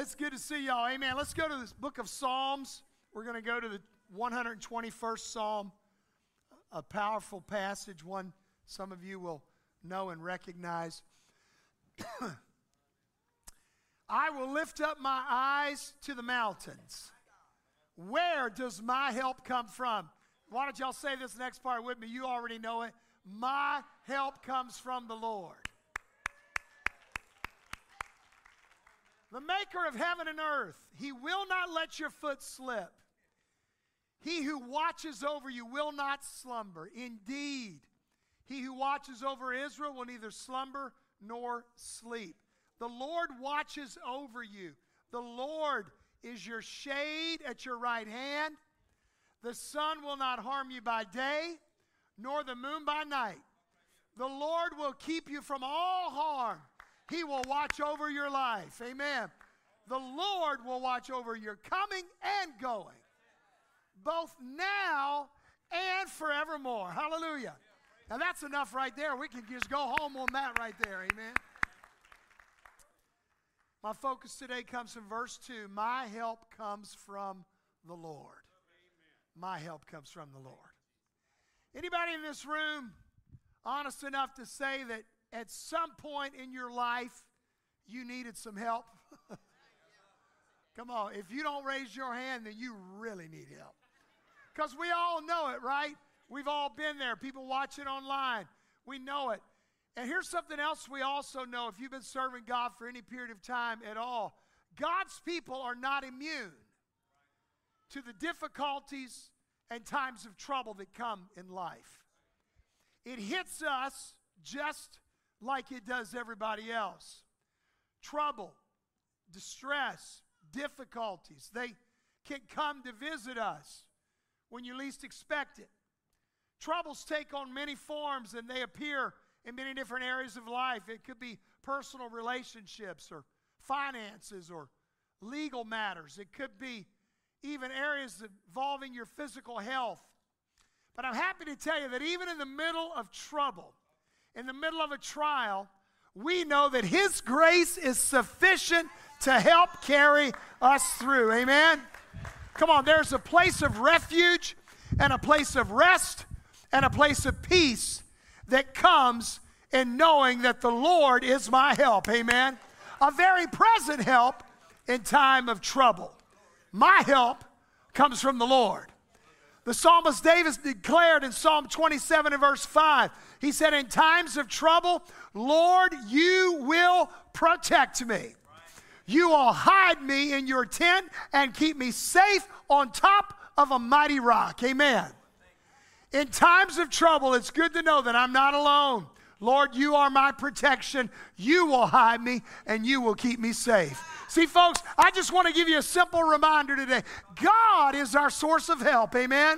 It's good to see y'all. Amen. Let's go to this book of Psalms. We're going to go to the 121st Psalm, a powerful passage, one some of you will know and recognize. I will lift up my eyes to the mountains. Where does my help come from? Why don't y'all say this next part with me? You already know it. My help comes from the Lord. The maker of heaven and earth. He will not let your foot slip. He who watches over you will not slumber. Indeed, he who watches over Israel will neither slumber nor sleep. The Lord watches over you. The Lord is your shade at your right hand. The sun will not harm you by day, nor the moon by night. The Lord will keep you from all harm. He will watch over your life. Amen. The Lord will watch over your coming and going, both now and forevermore. Hallelujah. Now that's enough right there. We can just go home on that right there. Amen. My focus today comes from verse 2. My help comes from the Lord. My help comes from the Lord. Anybody in this room honest enough to say that at some point in your life you needed some help? Come on, if you don't raise your hand, then you really need help. Because we all know it, right? We've all been there. People watching online, we know it. And here's something else we also know. If you've been serving God for any period of time at all, God's people are not immune to the difficulties and times of trouble that come in life. It hits us just like it does everybody else. Trouble, distress, difficulties, they can come to visit us when you least expect it. Troubles take on many forms and they appear in many different areas of life. It could be personal relationships or finances or legal matters. It could be even areas involving your physical health. But I'm happy to tell you that even in the middle of trouble, in the middle of a trial, we know that His grace is sufficient to help carry us through. Amen? Come on, there's a place of refuge and a place of rest and a place of peace that comes in knowing that the Lord is my help. Amen? A very present help in time of trouble. My help comes from the Lord. The psalmist David declared in Psalm 27 and verse 5, he said, in times of trouble, Lord, you will protect me. You will hide me in your tent and keep me safe on top of a mighty rock. Amen. In times of trouble, it's good to know that I'm not alone. Lord, you are my protection. You will hide me and you will keep me safe. See, folks, I just want to give you a simple reminder today. God is our source of help. Amen?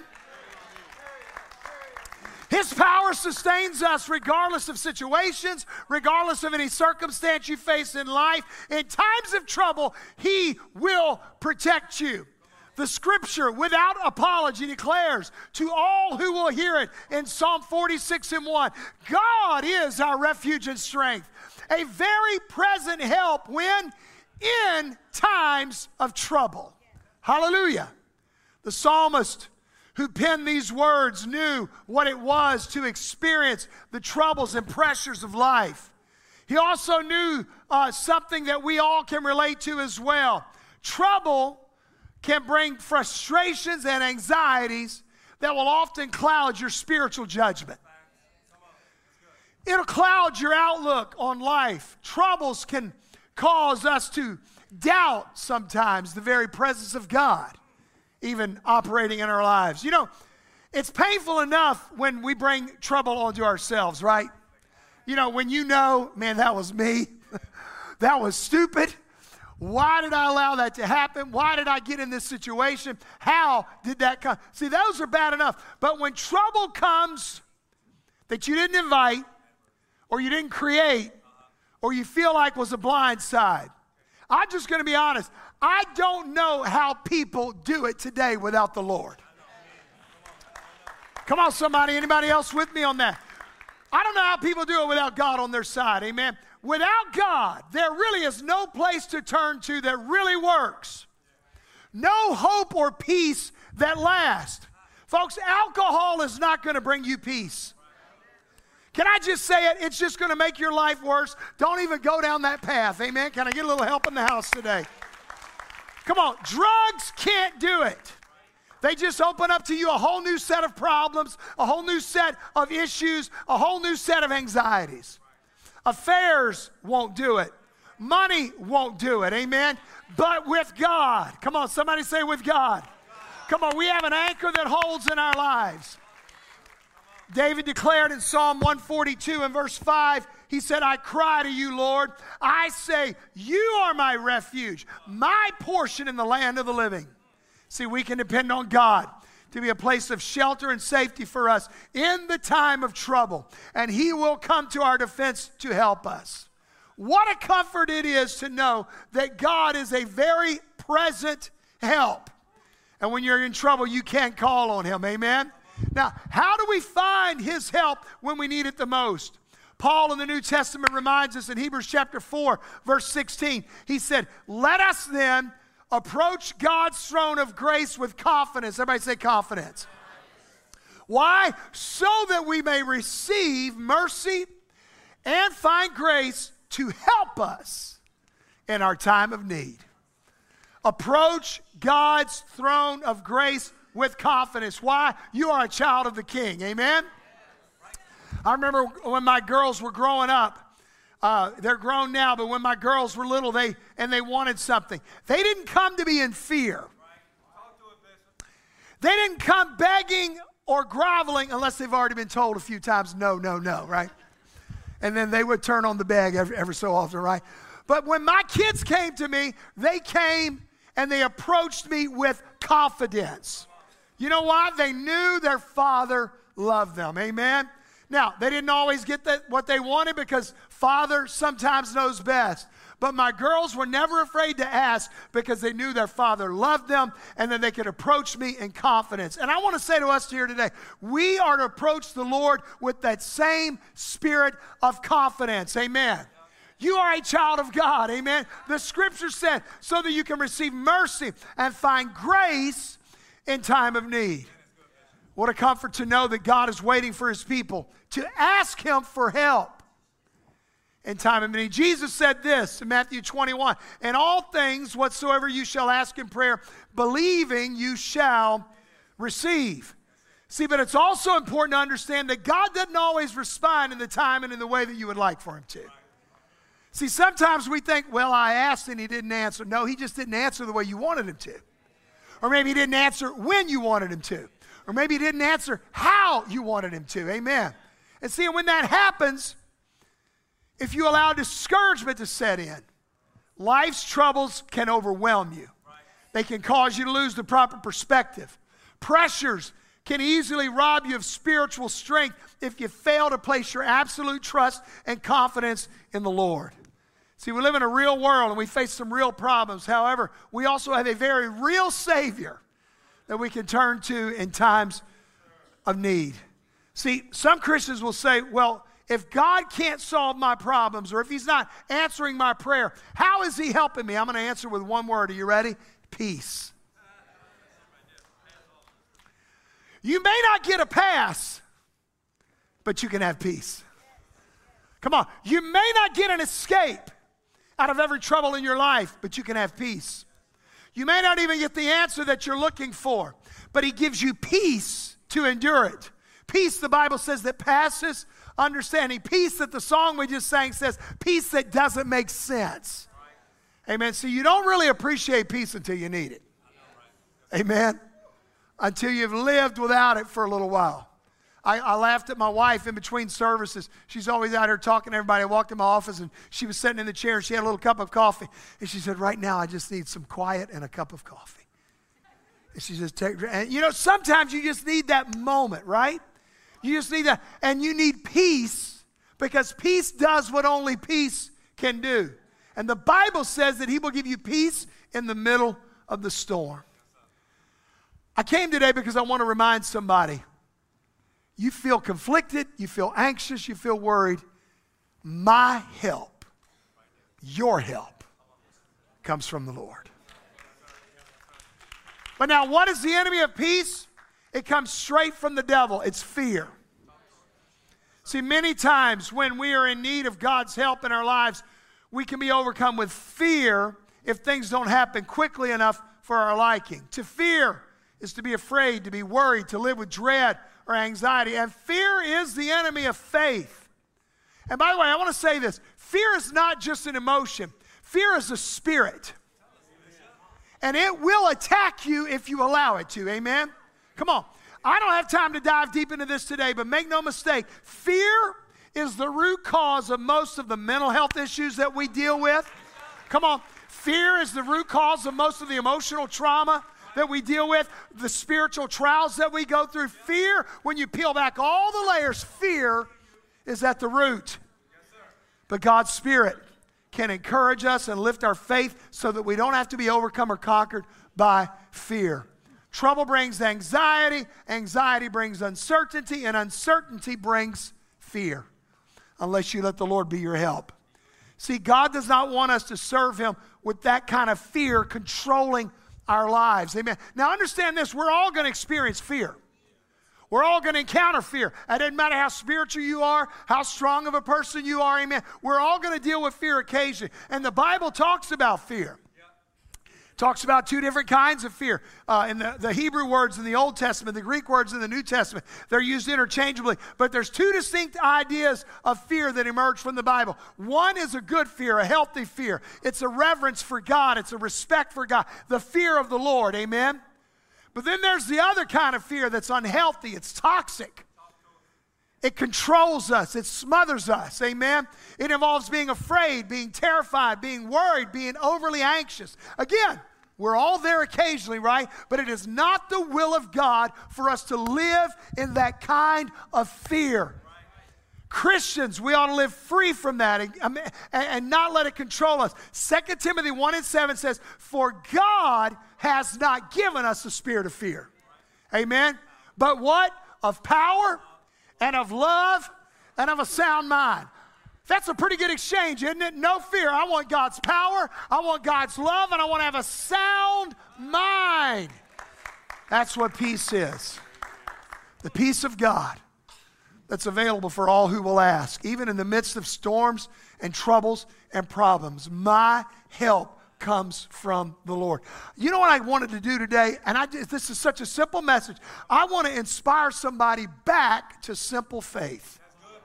His power sustains us regardless of situations, regardless of any circumstance you face in life. In times of trouble, He will protect you. The scripture, without apology, declares to all who will hear it in Psalm 46 and 1, God is our refuge and strength, a very present help when in times of trouble. Hallelujah. The psalmist who penned these words knew what it was to experience the troubles and pressures of life. He also knew something that we all can relate to as well. Trouble can bring frustrations and anxieties that will often cloud your spiritual judgment. It'll cloud your outlook on life. Troubles can cause us to doubt sometimes the very presence of God, even operating in our lives. You know, it's painful enough when we bring trouble onto ourselves, right? You know, when you know, man, that was me. That was stupid. Why did I allow that to happen? Why did I get in this situation? How did that come? See, those are bad enough. But when trouble comes that you didn't invite or you didn't create or you feel like was a blind side, I'm just going to be honest. I don't know how people do it today without the Lord. Come on, somebody. Anybody else with me on that? I don't know how people do it without God on their side. Amen. Without God, there really is no place to turn to that really works. No hope or peace that lasts. Folks, alcohol is not going to bring you peace. Can I just say it? It's just going to make your life worse. Don't even go down that path. Amen? Can I get a little help in the house today? Come on. Drugs can't do it. They just open up to you a whole new set of problems, a whole new set of issues, a whole new set of anxieties. Affairs won't do it. Money won't do it. Amen? But with God. Come on, somebody say with God. Come on, we have an anchor that holds in our lives. David declared in Psalm 142 and verse 5, he said, I cry to you, Lord. I say, you are my refuge, my portion in the land of the living. See, we can depend on God to be a place of shelter and safety for us in the time of trouble. And He will come to our defense to help us. What a comfort it is to know that God is a very present help. And when you're in trouble, you can't call on Him. Amen? Now, how do we find His help when we need it the most? Paul in the New Testament reminds us in Hebrews chapter 4, verse 16. He said, let us then approach God's throne of grace with confidence. Everybody say confidence. Why? So that we may receive mercy and find grace to help us in our time of need. Approach God's throne of grace with confidence. Why? You are a child of the King. Amen? I remember when my girls were growing up. They're grown now, but when my girls were little, they wanted something. They didn't come to me in fear. They didn't come begging or groveling unless they've already been told a few times, no, no, no, right? And then they would turn on the bag every so often, right? But when my kids came to me, they came and they approached me with confidence. You know why? They knew their father loved them. Amen? Now, they didn't always get what they wanted because Father sometimes knows best. But my girls were never afraid to ask because they knew their Father loved them and that they could approach me in confidence. And I want to say to us here today, we are to approach the Lord with that same spirit of confidence. Amen. You are a child of God. Amen. The Scripture said so that you can receive mercy and find grace in time of need. What a comfort to know that God is waiting for His people to ask Him for help in time of need. Jesus said this in Matthew 21, in all things whatsoever you shall ask in prayer, believing you shall receive. See, but it's also important to understand that God doesn't always respond in the time and in the way that you would like for Him to. See, sometimes we think, well, I asked and He didn't answer. No, He just didn't answer the way you wanted Him to. Or maybe He didn't answer when you wanted Him to. Or maybe He didn't answer how you wanted Him to. Amen. And see, when that happens, if you allow discouragement to set in, life's troubles can overwhelm you. They can cause you to lose the proper perspective. Pressures can easily rob you of spiritual strength if you fail to place your absolute trust and confidence in the Lord. See, we live in a real world and we face some real problems. However, we also have a very real Savior that we can turn to in times of need. See, some Christians will say, well, if God can't solve my problems or if He's not answering my prayer, how is He helping me? I'm going to answer with one word. Are you ready? Peace. You may not get a pass, but you can have peace. Come on. You may not get an escape out of every trouble in your life, but you can have peace. You may not even get the answer that you're looking for, but He gives you peace to endure it. Peace, the Bible says, that passes understanding. Peace that the song we just sang says, peace that doesn't make sense. Amen. So you don't really appreciate peace until you need it. Amen. Until you've lived without it for a little while. I laughed at my wife in between services. She's always out here talking to everybody. I walked in my office and she was sitting in the chair and she had a little cup of coffee. And she said, right now I just need some quiet and a cup of coffee. And she says, and you know, sometimes you just need that moment, right? You just need that. And you need peace because peace does what only peace can do. And the Bible says that He will give you peace in the middle of the storm. I came today because I want to remind somebody. You feel conflicted, you feel anxious, you feel worried. My help your help comes from the Lord. But now, what is the enemy of peace? It comes straight from the devil. It's fear. See, many times when we are in need of God's help in our lives, we can be overcome with fear if things don't happen quickly enough for our liking. To fear is to be afraid, to be worried, to live with dread or anxiety. And fear is the enemy of faith. And by the way, I want to say this. Fear is not just an emotion. Fear is a spirit. And it will attack you if you allow it to. Amen? Come on. I don't have time to dive deep into this today, but make no mistake, fear is the root cause of most of the mental health issues that we deal with. Come on. Fear is the root cause of most of the emotional trauma that we deal with, the spiritual trials that we go through. Fear, when you peel back all the layers, fear is at the root. But God's Spirit can encourage us and lift our faith so that we don't have to be overcome or conquered by fear. Trouble brings anxiety, anxiety brings uncertainty, and uncertainty brings fear, unless you let the Lord be your help. See, God does not want us to serve Him with that kind of fear controlling our lives. Amen. Now understand this, we're all going to experience fear. We're all going to encounter fear. It doesn't matter how spiritual you are, how strong of a person you are, amen. We're all going to deal with fear occasionally. And the Bible talks about fear. Talks about two different kinds of fear. In the Hebrew words in the Old Testament, the Greek words in the New Testament, they're used interchangeably. But there's two distinct ideas of fear that emerge from the Bible. One is a good fear, a healthy fear. It's a reverence for God. It's a respect for God. The fear of the Lord, amen? But then there's the other kind of fear that's unhealthy. It's toxic. It controls us. It smothers us. Amen? It involves being afraid, being terrified, being worried, being overly anxious. Again, we're all there occasionally, right? But it is not the will of God for us to live in that kind of fear. Christians, we ought to live free from that and not let it control us. 2 Timothy 1:7 says, "For God has not given us a spirit of fear." Amen? But what? Of power and of love and of a sound mind. That's a pretty good exchange, isn't it? No fear. I want God's power, I want God's love, and I want to have a sound mind. That's what peace is. The peace of God that's available for all who will ask. Even in the midst of storms and troubles and problems, my help comes from the Lord. You know what I wanted to do today? And this is such a simple message. I want to inspire somebody back to simple faith.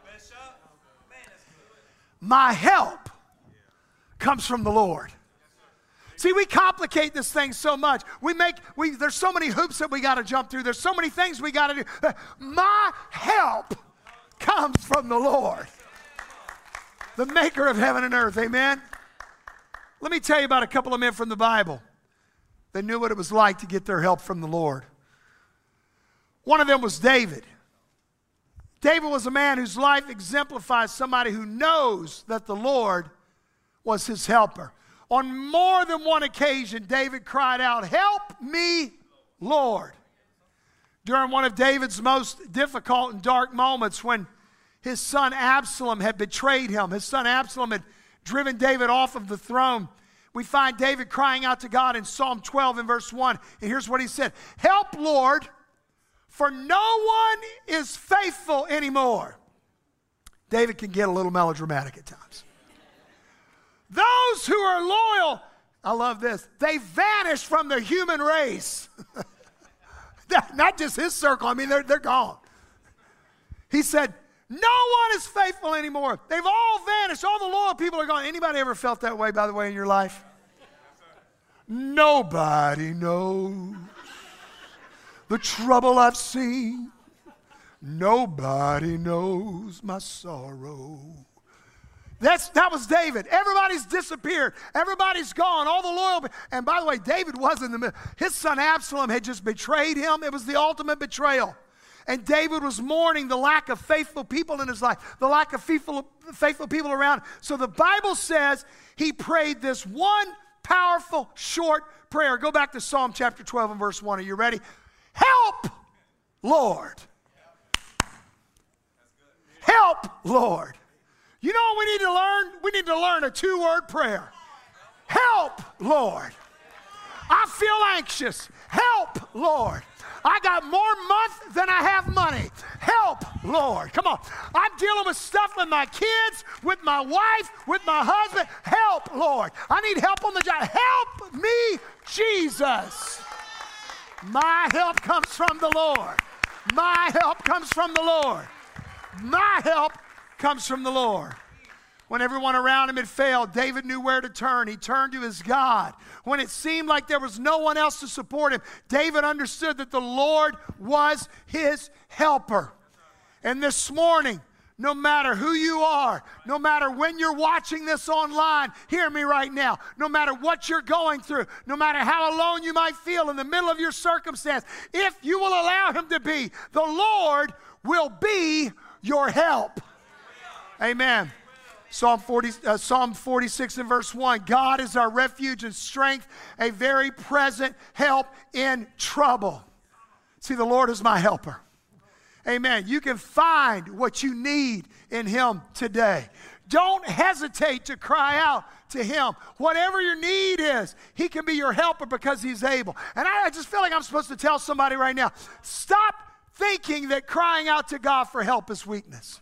My help comes from the Lord. See, we complicate this thing so much. There's so many hoops that we got to jump through. There's so many things we got to do. My help comes from the Lord, the maker of heaven and earth. Amen? Let me tell you about a couple of men from the Bible that knew what it was like to get their help from the Lord. One of them was David. David was a man whose life exemplifies somebody who knows that the Lord was his helper. On more than one occasion, David cried out, "Help me, Lord." During one of David's most difficult and dark moments, when his son Absalom had betrayed him, his son Absalom had driven David off of the throne, we find David crying out to God in Psalm 12 and verse 1. And here's what he said: "Help, Lord, for no one is faithful anymore." David can get a little melodramatic at times. "Those who are loyal," I love this, "they vanish from the human race." Not just his circle, I mean, they're gone. He said, "No one is faithful anymore. They've all vanished. All the loyal people are gone." Anybody ever felt that way, by the way, in your life? Nobody knows the trouble I've seen. Nobody knows my sorrow. That was David. Everybody's disappeared. Everybody's gone. All the loyal. And by the way, David was in the middle. His son Absalom had just betrayed him. It was the ultimate betrayal. And David was mourning the lack of faithful people in his life, the lack of faithful people around. So the Bible says he prayed this one powerful, short prayer. Go back to Psalm chapter 12 and verse 1. Are you ready? "Help, Lord. Help, Lord. You know what we need to learn? We need to learn a 2-word prayer. Help, Lord. I feel anxious. Help, Lord. I got more month than I have money. Help, Lord. Come on. I'm dealing with stuff with my kids, with my wife, with my husband. Help, Lord. I need help on the job. Help me, Jesus. My help comes from the Lord. My help comes from the Lord. My help comes from the Lord. When everyone around him had failed, David knew where to turn. He turned to his God. When it seemed like there was no one else to support him, David understood that the Lord was his helper. And this morning, no matter who you are, no matter when you're watching this online, hear me right now, no matter what you're going through, no matter how alone you might feel in the middle of your circumstance, if you will allow him to be, the Lord will be your help. Amen. Psalm 46 and verse 1, God is our refuge and strength, a very present help in trouble. See, the Lord is my helper. Amen. You can find what you need in him today. Don't hesitate to cry out to him. Whatever your need is, he can be your helper because he's able. And I just feel like I'm supposed to tell somebody right now, stop thinking that crying out to God for help is weakness.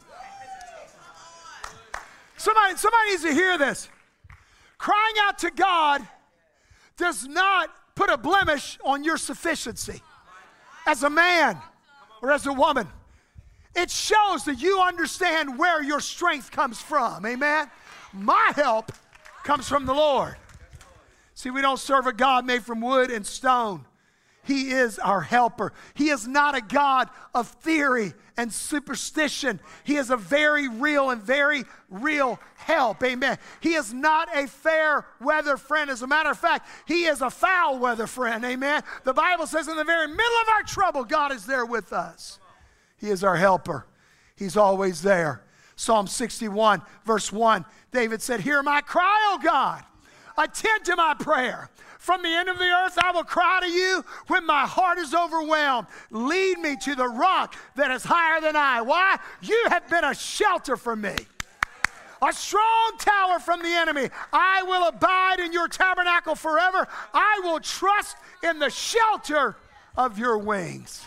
Somebody needs to hear this. Crying out to God does not put a blemish on your sufficiency as a man or as a woman. It shows that you understand where your strength comes from. Amen? My help comes from the Lord. See, we don't serve a God made from wood and stone. He is our helper. He is not a God of theory and superstition. He is a very real and very real help. Amen. He is not a fair weather friend. As a matter of fact, he is a foul weather friend. Amen. The Bible says in the very middle of our trouble, God is there with us. He is our helper. He's always there. Psalm 61, verse 1, David said, hear my cry, O God. Attend to my prayer. From the end of the earth, I will cry to you when my heart is overwhelmed. Lead me to the rock that is higher than I. Why? You have been a shelter for me, a strong tower from the enemy. I will abide in your tabernacle forever. I will trust in the shelter of your wings.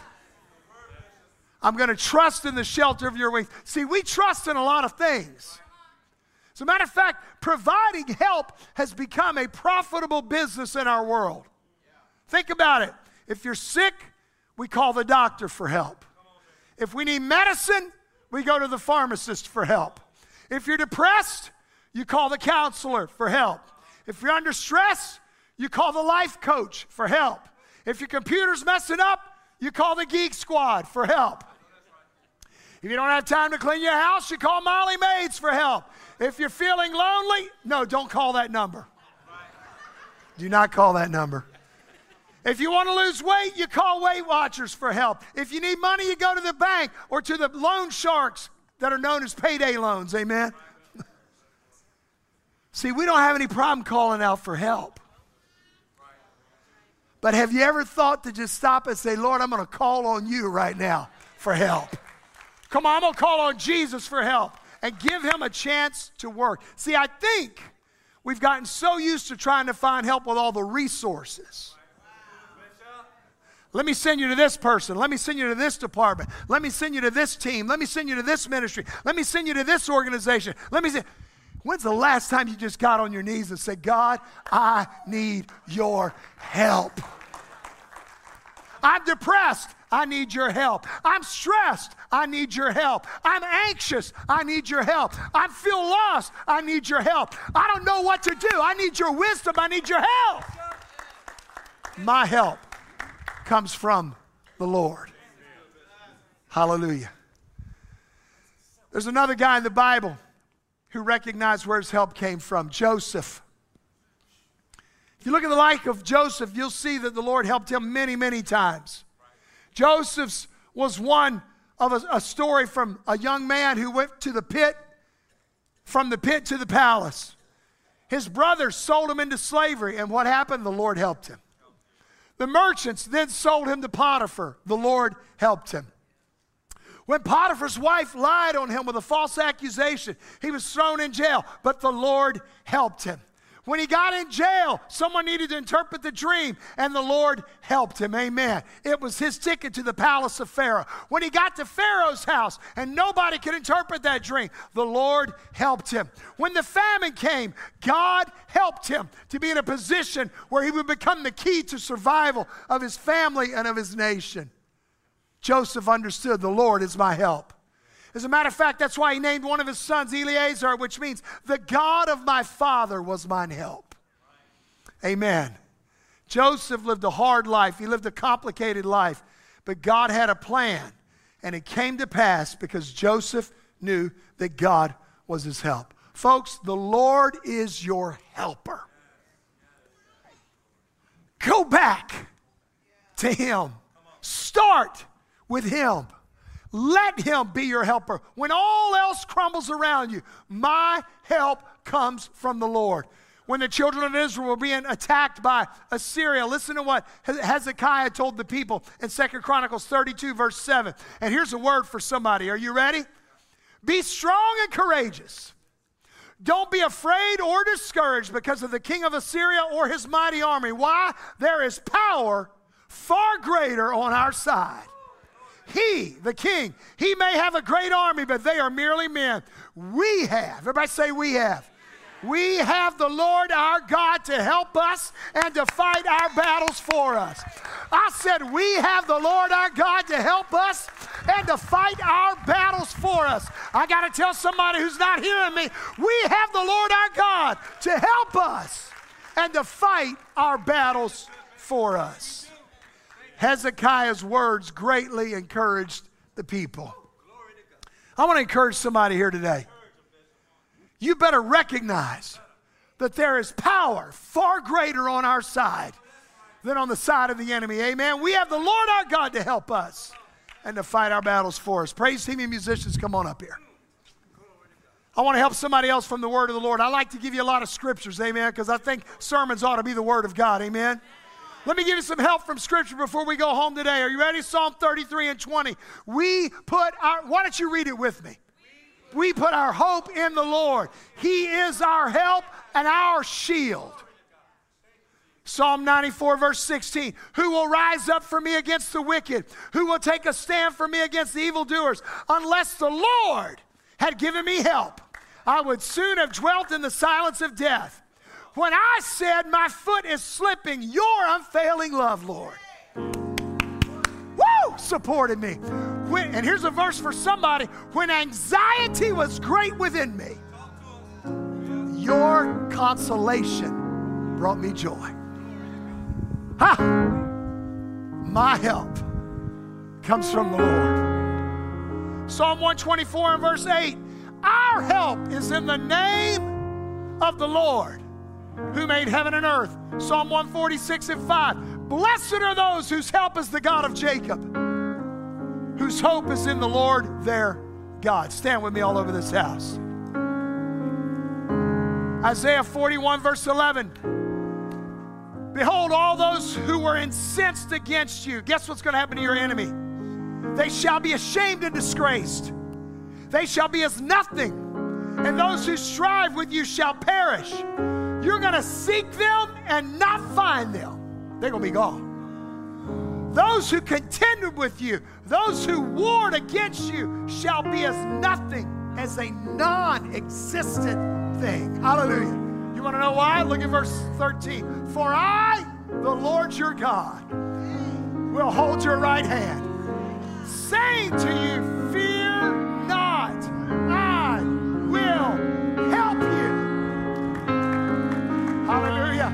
I'm going to trust in the shelter of your wings. See, we trust in a lot of things. As a matter of fact, providing help has become a profitable business in our world. Think about it. If you're sick, we call the doctor for help. If we need medicine, we go to the pharmacist for help. If you're depressed, you call the counselor for help. If you're under stress, you call the life coach for help. If your computer's messing up, you call the geek squad for help. If you don't have time to clean your house, you call Molly Maids for help. If you're feeling lonely, no, don't call that number. Do not call that number. If you want to lose weight, you call Weight Watchers for help. If you need money, you go to the bank or to the loan sharks that are known as payday loans. Amen? See, we don't have any problem calling out for help. But have you ever thought to just stop and say, Lord, I'm going to call on you right now for help. Come on, I'm going to call on Jesus for help and give him a chance to work. See, I think we've gotten so used to trying to find help with all the resources. Let me send you to this person. Let me send you to this department. Let me send you to this team. Let me send you to this ministry. Let me send you to this organization. When's the last time you just got on your knees and said, God, I need your help. I'm depressed. I need your help. I'm stressed. I need your help. I'm anxious. I need your help. I feel lost. I need your help. I don't know what to do. I need your wisdom. I need your help. My help comes from the Lord. Hallelujah. There's another guy in the Bible who recognized where his help came from, Joseph. If you look at the life of Joseph, you'll see that the Lord helped him many, many times. Joseph's was one of a story from a young man who went to the pit, from the pit to the palace. His brothers sold him into slavery, and what happened? The Lord helped him. The merchants then sold him to Potiphar. The Lord helped him. When Potiphar's wife lied on him with a false accusation, he was thrown in jail, but the Lord helped him. When he got in jail, someone needed to interpret the dream, and the Lord helped him. Amen. It was his ticket to the palace of Pharaoh. When he got to Pharaoh's house, and nobody could interpret that dream, the Lord helped him. When the famine came, God helped him to be in a position where he would become the key to survival of his family and of his nation. Joseph understood the Lord is my help. As a matter of fact, that's why he named one of his sons Eleazar, which means the God of my father was mine help. Amen. Joseph lived a hard life. He lived a complicated life. But God had a plan. And it came to pass because Joseph knew that God was his help. Folks, the Lord is your helper. Go back to him. Start with him. Let him be your helper. When all else crumbles around you, my help comes from the Lord. When the children of Israel were being attacked by Assyria, listen to what Hezekiah told the people in 2 Chronicles 32, verse 7. And here's a word for somebody. Are you ready? Be strong and courageous. Don't be afraid or discouraged because of the king of Assyria or his mighty army. Why? There is power far greater on our side. He, the king, he may have a great army, but they are merely men. We have, everybody say we have. We have the Lord our God to help us and to fight our battles for us. I said we have the Lord our God to help us and to fight our battles for us. I got to tell somebody who's not hearing me, we have the Lord our God to help us and to fight our battles for us. Hezekiah's words greatly encouraged the people. I want to encourage somebody here today. You better recognize that there is power far greater on our side than on the side of the enemy. Amen. We have the Lord our God to help us and to fight our battles for us. Praise team and musicians, come on up here. I want to help somebody else from the word of the Lord. I like to give you a lot of scriptures, amen, because I think sermons ought to be the word of God, amen. Let me give you some help from Scripture before we go home today. Are you ready? Psalm 33 and 20. Why don't you read it with me? We put our hope in the Lord. He is our help and our shield. Psalm 94 verse 16. Who will rise up for me against the wicked? Who will take a stand for me against the evildoers? Unless the Lord had given me help, I would soon have dwelt in the silence of death. When I said my foot is slipping, your unfailing love, Lord, supported me. And here's a verse for somebody. When anxiety was great within me, your consolation brought me joy. Ha! My help comes from the Lord. Psalm 124 and verse 8. Our help is in the name of the Lord, who made heaven and earth. Psalm 146 and 5. Blessed are those whose help is the God of Jacob, whose hope is in the Lord their God. Stand with me all over this house. Isaiah 41 verse 11. Behold, all those who were incensed against you. Guess what's going to happen to your enemy? They shall be ashamed and disgraced. They shall be as nothing. And those who strive with you shall perish. You're going to seek them and not find them. They're going to be gone. Those who contended with you, those who warred against you, shall be as nothing, as a non-existent thing. Hallelujah. You want to know why? Look at verse 13. For I, the Lord your God, will hold your right hand, saying to you, fear not, I will help you. Hallelujah.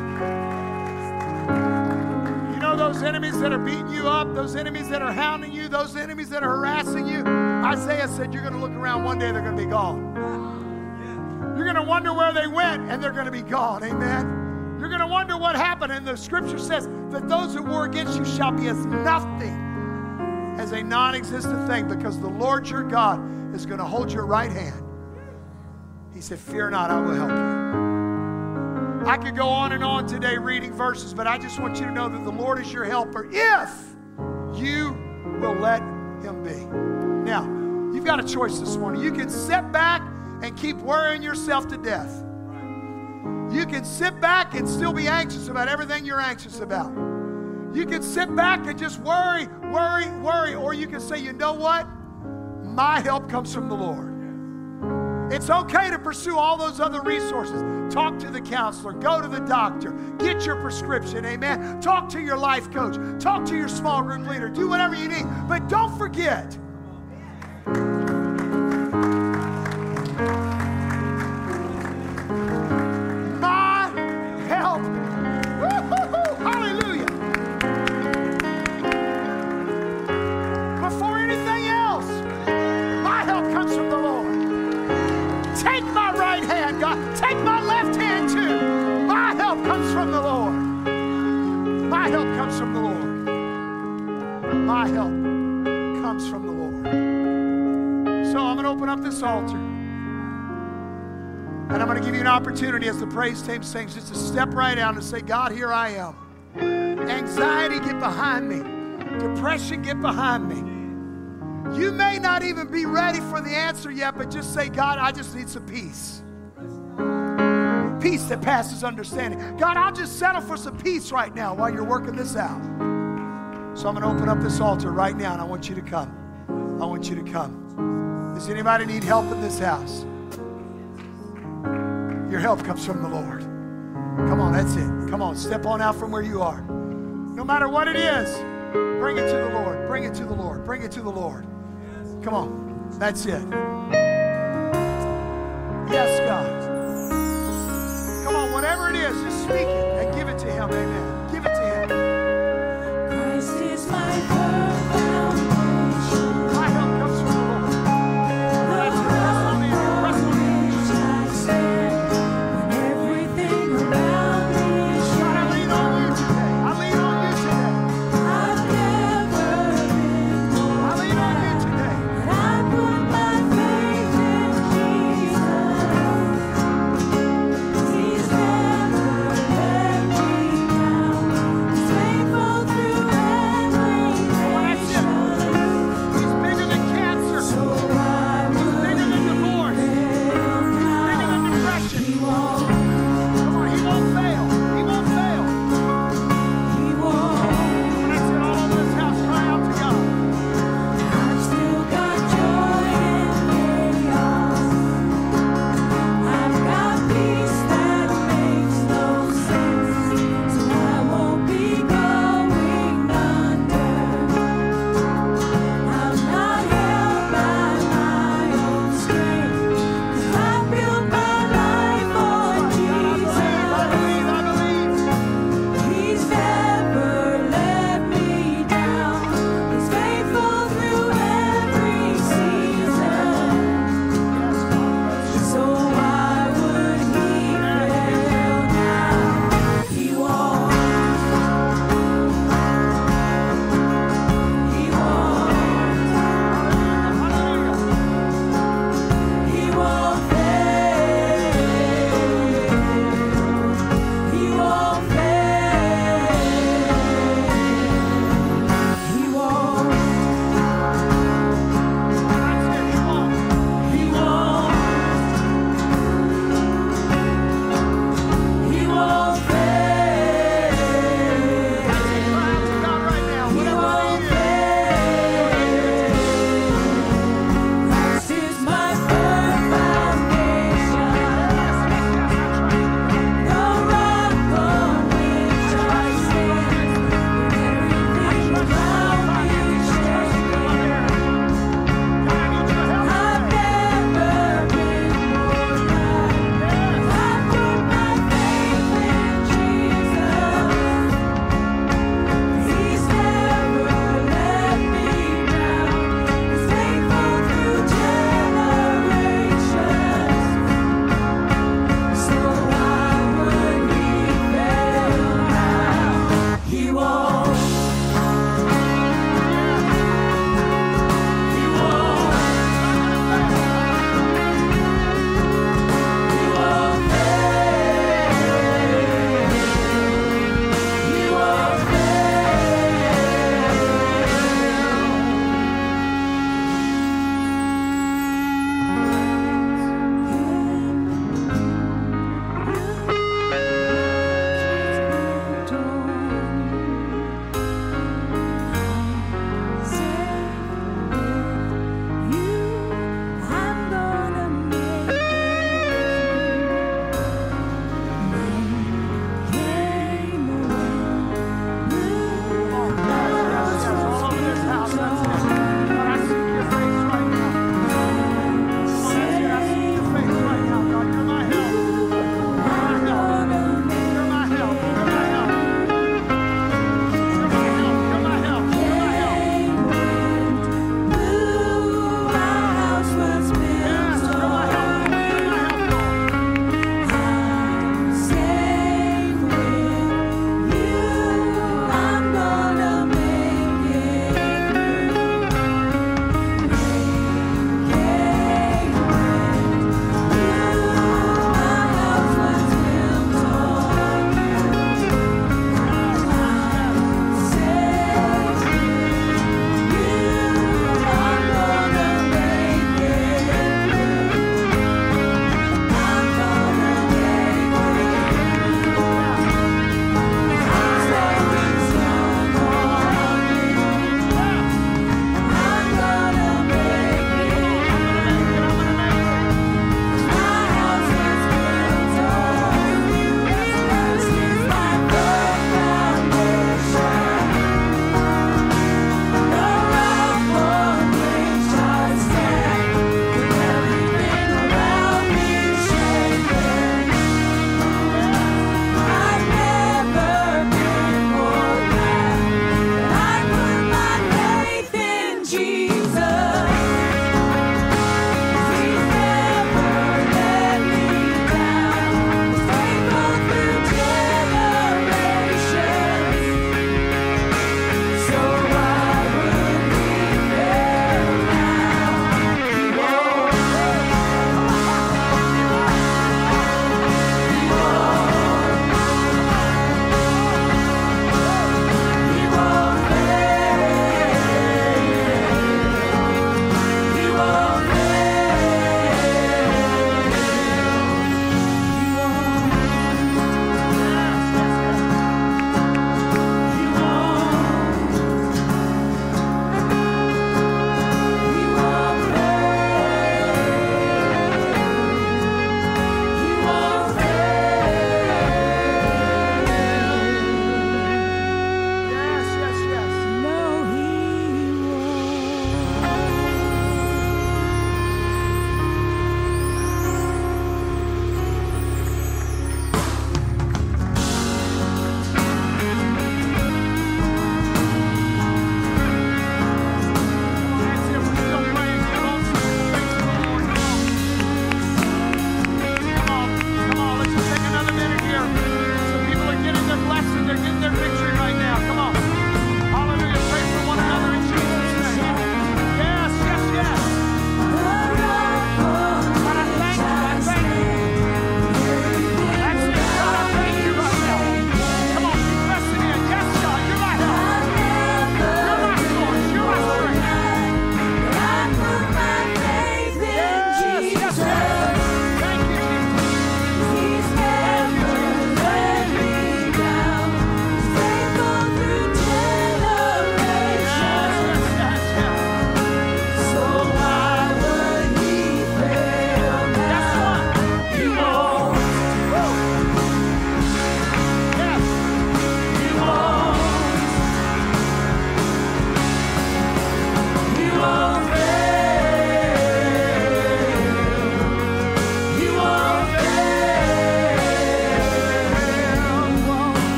You know those enemies that are beating you up, those enemies that are hounding you, those enemies that are harassing you? Isaiah said you're going to look around one day, they're going to be gone. You're going to wonder where they went, and they're going to be gone. Amen. You're going to wonder what happened, and the scripture says that those who war against you shall be as nothing, as a non-existent thing, because the Lord your God is going to hold your right hand. He said, fear not, I will help you. I could go on and on today reading verses, but I just want you to know that the Lord is your helper if you will let him be. Now, you've got a choice this morning. You can sit back and keep worrying yourself to death. You can sit back and still be anxious about everything you're anxious about. You can sit back and just worry, or you can say, you know what? My help comes from the Lord. It's okay to pursue all those other resources. Talk to the counselor, go to the doctor, get your prescription, amen. Talk to your life coach, talk to your small group leader, do whatever you need. But don't forget, my help. Woo-hoo-hoo, hallelujah. Before anything else, my help comes from the Lord. Take my right hand, God. Take my left hand too. My help comes from the Lord. My help comes from the Lord. My help comes from the Lord. So I'm going to open up this altar. And I'm going to give you an opportunity as the praise team sings just to step right out and say, God, here I am. Anxiety, get behind me. Depression, get behind me. You may not even be ready for the answer yet, but just say, God, I just need some peace. Peace that passes understanding. God, I'll just settle for some peace right now while you're working this out. So I'm going to open up this altar right now, and I want you to come. I want you to come. Does anybody need help in this house? Your help comes from the Lord. Come on, that's it. Come on, step on out from where you are. No matter what it is, bring it to the Lord. Bring it to the Lord. Bring it to the Lord. Come on, that's it. Yes, God. Come on, whatever it is, just speak it and give it to Him. Amen. Give it to Him. Christ is my firm foundation. My help comes from the Lord. That's it. Press on in. Press on in. I stand when everything around me is God, I lean on you today. I lean on you today. I've never been more. I lean on you today. But I put my faith in Jesus. He's never let me down. He's faithful through every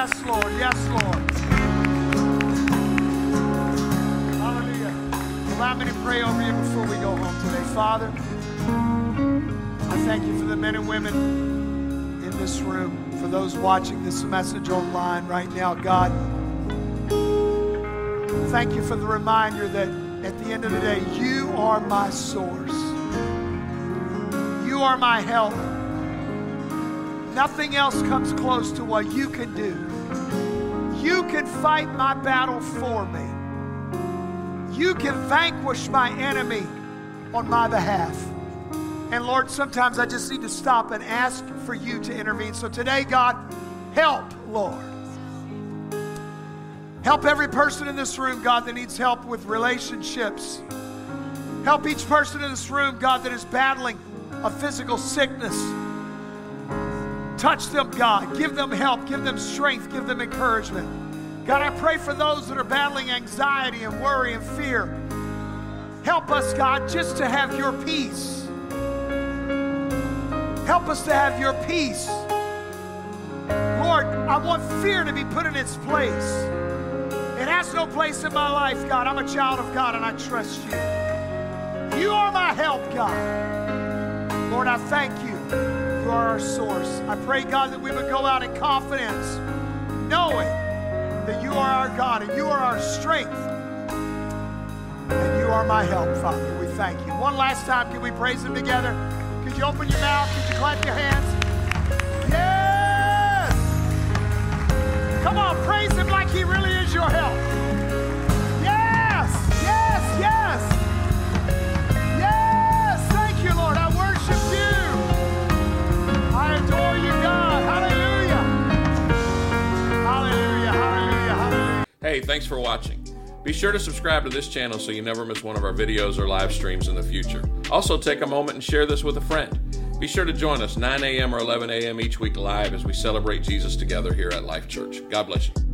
Yes, Lord. Yes, Lord. Hallelujah. Allow me to pray over you before we go home today. Father, I thank you for the men and women in this room, for those watching this message online right now, God. Thank you for the reminder that at the end of the day, you are my source. You are my help. Nothing else comes close to what you can do. You can fight my battle for me. You can vanquish my enemy on my behalf. And Lord, sometimes I just need to stop and ask for you to intervene. So today, God, help, Lord. Help every person in this room, God, that needs help with relationships. Help each person in this room, God, that is battling a physical sickness. Touch them, God. Give them help. Give them strength. Give them encouragement. God, I pray for those that are battling anxiety and worry and fear. Help us, God, just to have your peace. Help us to have your peace. Lord, I want fear to be put in its place. It has no place in my life, God. I'm a child of God and I trust you. You are my help, God. Lord, I thank you. You are our source. I pray, God, that we would go out in confidence, knowing that you are our God and you are our strength. And you are my help, Father. We thank you. One last time, can we praise him together? Could you open your mouth? Could you clap your hands? Yes! Come on, praise him like he really is your help. Yes! Yes! Yes! Yes! Thank you, Lord. I worship you. I adore you, God. Hallelujah. Hallelujah. Hallelujah. Hallelujah. Hey, thanks for watching. Be sure to subscribe to this channel so you never miss one of our videos or live streams in the future. Also, take a moment and share this with a friend. Be sure to join us 9 a.m. or 11 a.m. each week live as we celebrate Jesus together here at Life Church. God bless you.